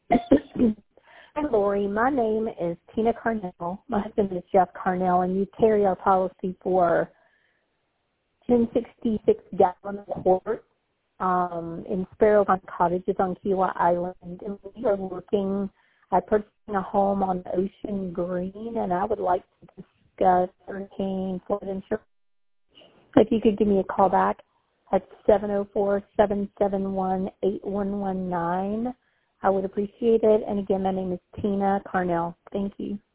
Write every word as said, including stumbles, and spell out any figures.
Hi, Lori. My name is Tina Carnell. My husband is Jeff Carnell, and you carry our policy for ten sixty-six Gallon Court um, in Sparrow Pond Cottages on Kiawah Island. And we are looking at purchasing a home on Ocean Green, and I would like to discuss hurricane flood insurance. If you could give me a call back at seven oh four, seven seven one, eight one one nine. I would appreciate it. And again, my name is Tina Carnell. Thank you.